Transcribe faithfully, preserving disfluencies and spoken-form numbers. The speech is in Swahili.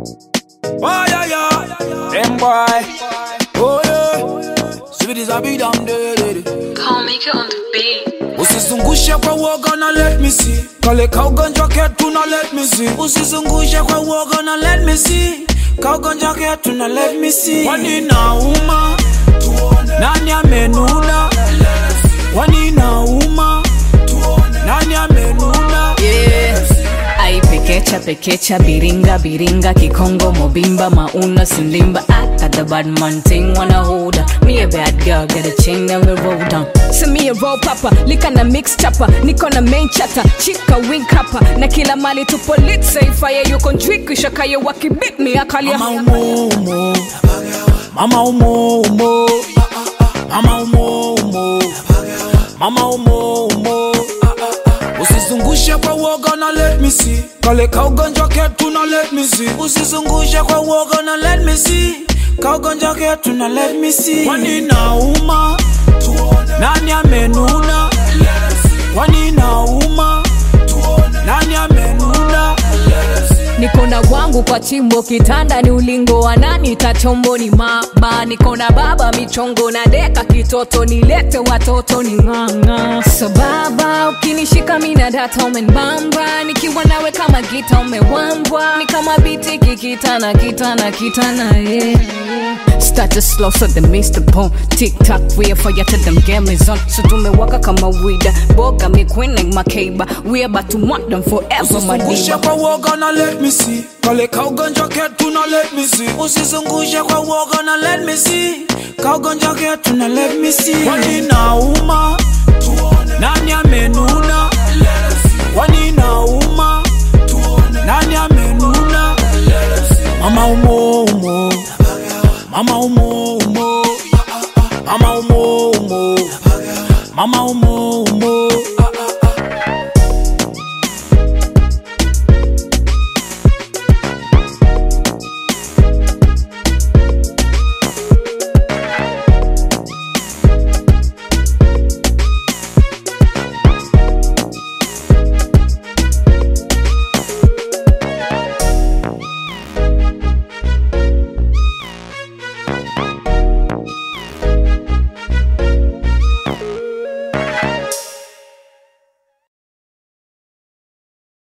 Oh yeah yeah, them boy. Oh yeah, sweet is a big damn day. Call make it on the beat. Usizungushe kwa woga na let me see. Kale kaugonjwa ketu na let me see. Usizungushe kwa woga na let me see. Kaugonjwa ketu na let me see. Wani nauma, nani amenuna? Wani nauma, nani amenuna? Yeah. Ai pekecha pekecha biringa biringa kikongo mobimba mauna sindimba. I got the bad man thing wanna hold her. Me a bad girl, get a chain and we roll down. Send me a roll papa, lika na mix chopper, niko na main chatter, chika wing kappa. Na kila mali tu police say fire you con trick shaka you waki beat me akalia. Mama umo umo, mama umo umo, mama umo umo, mama umo umo. Usizungushe kwa woga na let me see. Kale kaugonjwa ketu na let me see. Usizungushe kwa woga na let me see. Kaugonjwa ketu na let me see. Wani nauma, nani amenuna? Wani nauma, nani amenuna? Nikona wangu kwa chimbo kitanda ni ulingo wa nani tachombo ni mama. Nikona baba michongo na deka kitoto nilete watoto ni nganga. So baba ukinishika mina data umenbamba. Nikiwa nawe kama gita umewambwa. Ni kama biti kikitana kitana kitana yeah. Start to slow so the Mister Bone. Tick-tock we are fire to them games on. So tumewaka kama wida. Boga me queen like Makeba. We about to want them forever my diva. Usizungushe kwa woga na let me see. Kale kaugonjwa ketu na let me see. Usizungushe kwa woga na let me see. Kaugonjwa ketu na let me see. Wani nauma, nani amenuna? Wani nauma, nani amenuna? Mama umo umo, mama umo umo, mama umo umo, mama umo